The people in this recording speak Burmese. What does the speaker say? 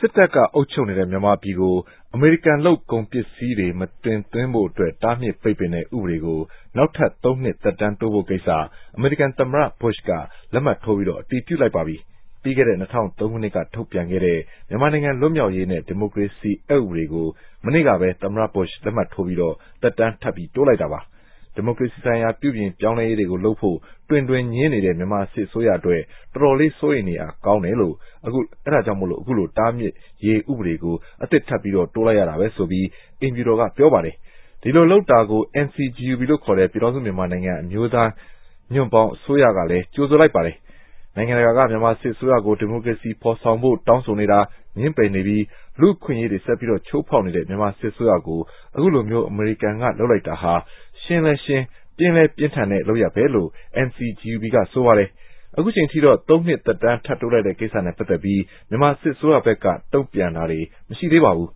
စစ်တပ်ကအုပ်ချုပ်နေတဲ့မြန်မာပြည်ကိုအမေရိကန်လုပ်ကုန်ပစ္စည်းတွေမတင်သွင်းဖို့အတွက်တားမြစ်ပိတ်ပင်တဲ့ဥပဒေကိုနောက်ထပ်3နှစ်သက်တမ်းတိုးဖို့ကိစ္စအမေရိကန်သမ္မတ Bush ကလက်မှတ်ထိုးပြီးအတည်ပြုလိုက်ပါပြီ။ပြီးခဲ့တဲ့2003ခုနှစ်ကထုတ်ပြန်ခဲ့တဲ့မြန်မာနိုင်ငံလွတ်မြောက်ရေးနဲ့ဒီမိုကရေစီအက်ဥပဒေကိုမနေ့ကပဲသမ္မတ Bush လက်မှတ်ထိုးပြီးသက်တမ်းထပ်ပြီးတိုးလိုက်တာပါ။ဒီမိုကရေစီဆိုင်ရာပြုပြင်ပြောင်းလဲရေးတွေကိုလုပ်ဖို့တွင်တွင်ညင်းနေတဲ့မြန်မာစစ်အစိုးရအတွက်တော်တော်လေးစိုးရိမ်နေရကောင်းတယ်လို့အဲဒါကြောင့်အခုလိုတားမြစ်ရေးဥပဒေကိုအသစ်ထပ်ပြီးတိုးလိုက်ရတာပဲဆိုပြီးအိမ်ဖြူတော်ကပြောပါတယ်။ဒီလိုလုပ်တာကို NCGUB လို့ခေါ်တဲ့ပြည်တော်စုမြန်မာနိုင်ငံအမျိုးသားညွန့်ပေါင်းအစိုးရကလည်းကြိုဆိုလိုက်ပါတယ်။နိုင်ငံတကာကမြန်မာစစ်အစိုးရကိုဒီမိုကရေစီဖော်ဆောင်ဖို့တောင်းဆိုနေတာငင်းပယ်နေပြီးလူ့အခွင့်အရေးတွေဆက်ပြီးချိုးဖောက်နေတဲ့မြန်မာစစ်အစိုးရကိုအခုလိုမျိုးအမေရိကန်ကလုပ်လိုက်တာဟာရှင်းလဲရှင်းပြင်းလဲပြင်းထန်တဲ့လုပ်ရပ်ပဲလို့ NCGUB ကဆိုပါတယ်။အခုချိန်ထိတော့3နှစ်သက်တမ်းထပ်တိုးလိုက်တဲ့ကိစ္စနဲ့ပတ်သက်ပြီးမြန်မာစစ်အစိုးရဘက်ကတုံ့ပြန်တာတွေမရှိသေးပါဘူး